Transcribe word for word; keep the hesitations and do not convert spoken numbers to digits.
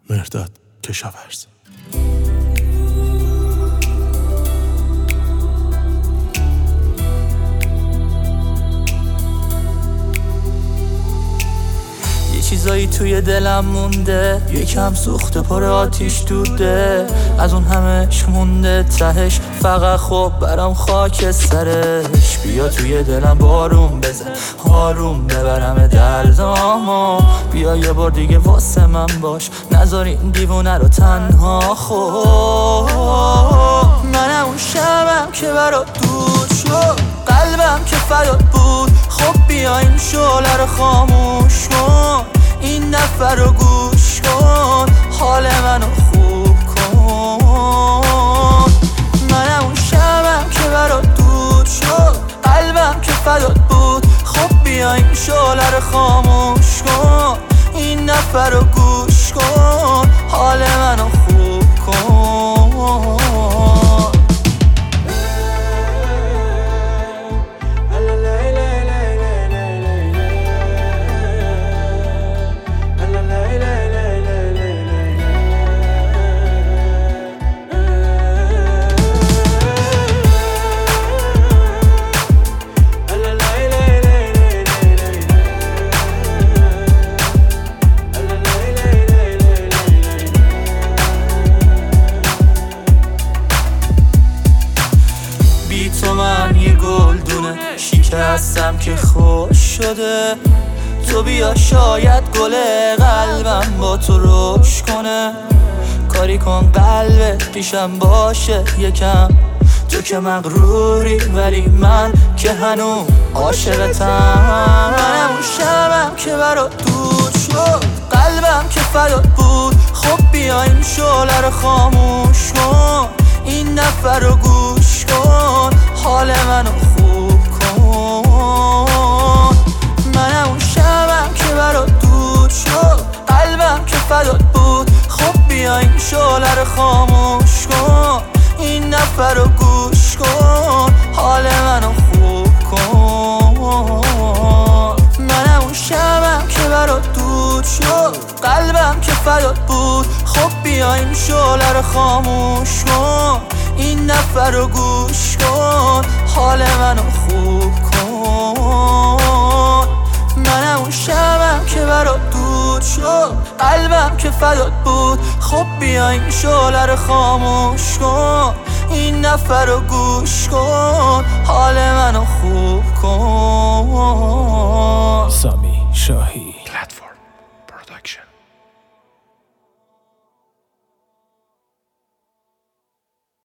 مرداد کشاورز. چیزایی توی دلم مونده، یکم سوخته پر آتیش دوده، از اون همش مونده تهش فقط خب برام خاک سرش. بیا توی دلم بارون بزن، آروم ببرم دردامو، بیا یه بار دیگه واسه من باش، نذار این دیوونه رو تنها. خب منم اون شبم که برات دود شد، قلبم که فدات بود. خب بیا این شعله رو خاموش کن، این نفر رو گوش کن، حال منو خوب کن. منم اون شبم که برات دود شد، قلبم که فدات بود. خب بیا این شعله رو خاموش کن، این نفر رو گوش کن، حال منو خوب کن. تو من یه گلدونه شکستم که خوش شده، تو بیا شاید گل قلبم با تو روش کنه. کاری کن قلبت پیشم باشه یکم، تو که مغروری ولی من که هنوز عاشقتم. منم اون شبم که برات دود شد، قلبم که فدات بود. خب بیا این شعله رو خاموش کن، این نفر رو گوش کن، حال منو خوب کن. منم اون شبم که برات دود شد، قلبم که فدات بود. خب بیا این شعله رو خاموش کن، این نفر رو گوش کن، حال منو خوب کن. منم اون شبم که برات دود شد، قلبم که فدات بود. خب بیا این شعله رو خاموش کن، این نفر رو گوش کن، حال منو خوب کن. منم اون شبم که برات دود شد، قلبم که فدات بود. خب بیا این شعله رو خاموش کن، این نفر رو گوش کن، حال منو خوب کن. سامی شاهی.